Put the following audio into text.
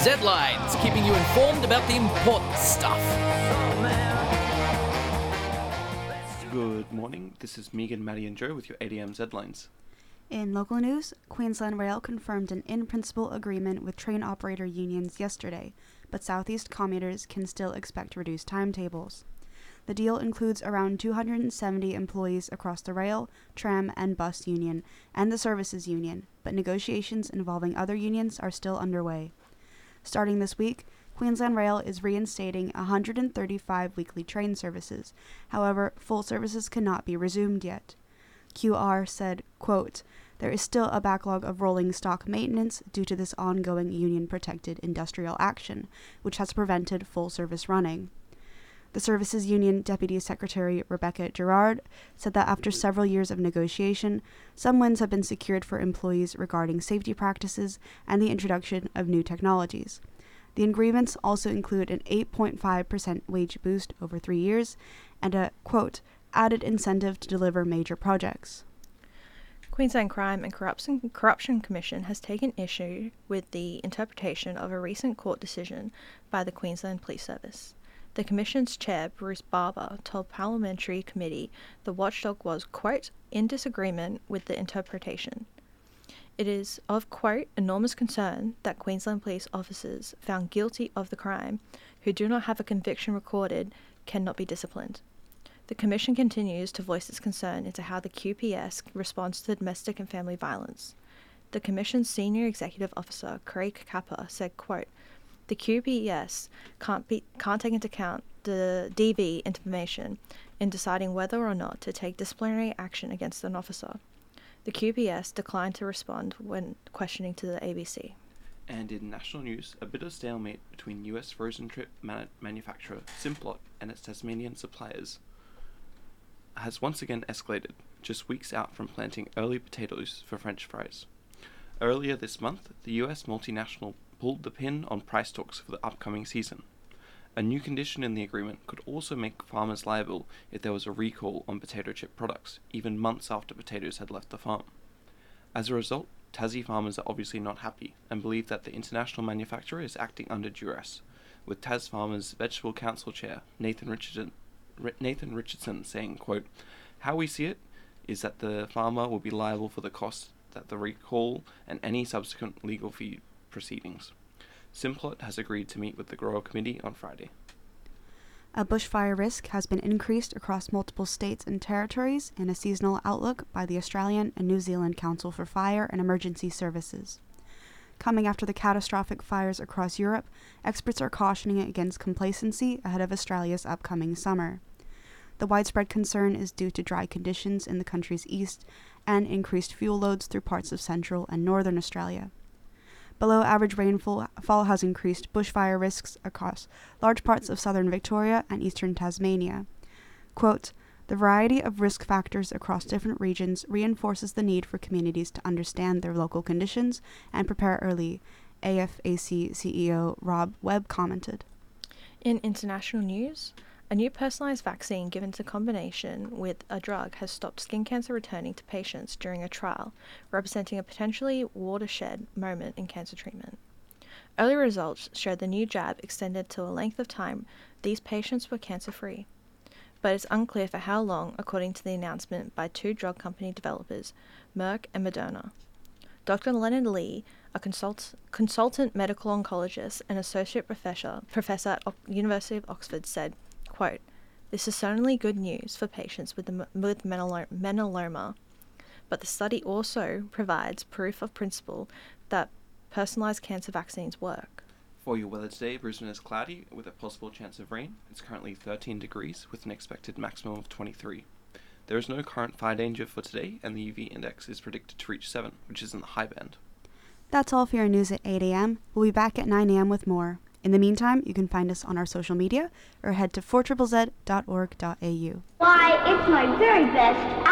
Zlines, keeping you informed about the important stuff. Good morning, this is Megan, Maddie and Joe with your 8am Zlines. In local news, Queensland Rail confirmed an in-principle agreement with train operator unions yesterday, but Southeast commuters can still expect reduced timetables. The deal includes around 270 employees across the rail, tram and bus union and the services union, but negotiations involving other unions are still underway. Starting this week, Queensland Rail is reinstating 135 weekly train services. However, full services cannot be resumed yet. QR said, quote, "There is still a backlog of rolling stock maintenance due to this ongoing union-protected industrial action, which has prevented full service running." The Services Union Deputy Secretary Rebecca Gerard said that after several years of negotiation, some wins have been secured for employees regarding safety practices and the introduction of new technologies. The agreements also include an 8.5% wage boost over 3 years and a, quote, added incentive to deliver major projects. Queensland Crime and Corruption Commission has taken issue with the interpretation of a recent court decision by the Queensland Police Service. The Commission's chair, Bruce Barber, told Parliamentary Committee the watchdog was, quote, in disagreement with the interpretation. It is of, quote, enormous concern that Queensland police officers found guilty of the crime who do not have a conviction recorded cannot be disciplined. The Commission continues to voice its concern into how the QPS responds to domestic and family violence. The Commission's senior executive officer, Craig Kappa, said, quote, the QPS can't take into account the DV information in deciding whether or not to take disciplinary action against an officer. The QPS declined to respond when questioning to the ABC. And in national news, a bit of stalemate between US frozen chip manufacturer Simplot and its Tasmanian suppliers has once again escalated, just weeks out from planting early potatoes for French fries. Earlier this month, the US multinational pulled the pin on price talks for the upcoming season. A new condition in the agreement could also make farmers liable if there was a recall on potato chip products, even months after potatoes had left the farm. As a result, Tassie farmers are obviously not happy and believe that the international manufacturer is acting under duress, with Tas Farmers Vegetable Council Chair Nathan Richardson saying, quote, how we see it is that the farmer will be liable for the cost that the recall and any subsequent legal fee proceedings. Simplot has agreed to meet with the Grower Committee on Friday. A bushfire risk has been increased across multiple states and territories in a seasonal outlook by the Australian and New Zealand Council for Fire and Emergency Services. Coming after the catastrophic fires across Europe, experts are cautioning against complacency ahead of Australia's upcoming summer. The widespread concern is due to dry conditions in the country's east and increased fuel loads through parts of central and northern Australia. Below average rainfall has increased bushfire risks across large parts of southern Victoria and eastern Tasmania. Quote, the variety of risk factors across different regions reinforces the need for communities to understand their local conditions and prepare early, AFAC CEO Rob Webb commented. In international news, a new personalised vaccine given in combination with a drug has stopped skin cancer returning to patients during a trial, representing a potentially watershed moment in cancer treatment. Early results showed the new jab extended to a length of time these patients were cancer-free, but it's unclear for how long, according to the announcement by two drug company developers, Merck and Moderna. Dr. Leonard Lee, a consultant medical oncologist and associate professor at University of Oxford, said, quote, this is certainly good news for patients with melanoma, but the study also provides proof of principle that personalised cancer vaccines work. For your weather today, Brisbane is cloudy with a possible chance of rain. It's currently 13 degrees with an expected maximum of 23. There is no current fire danger for today, and the UV index is predicted to reach 7, which is in the high band. That's all for your news at 8 a.m. We'll be back at 9 a.m. with more. In the meantime, you can find us on our social media or head to 4ZZZ.org.au. Why, it's my very best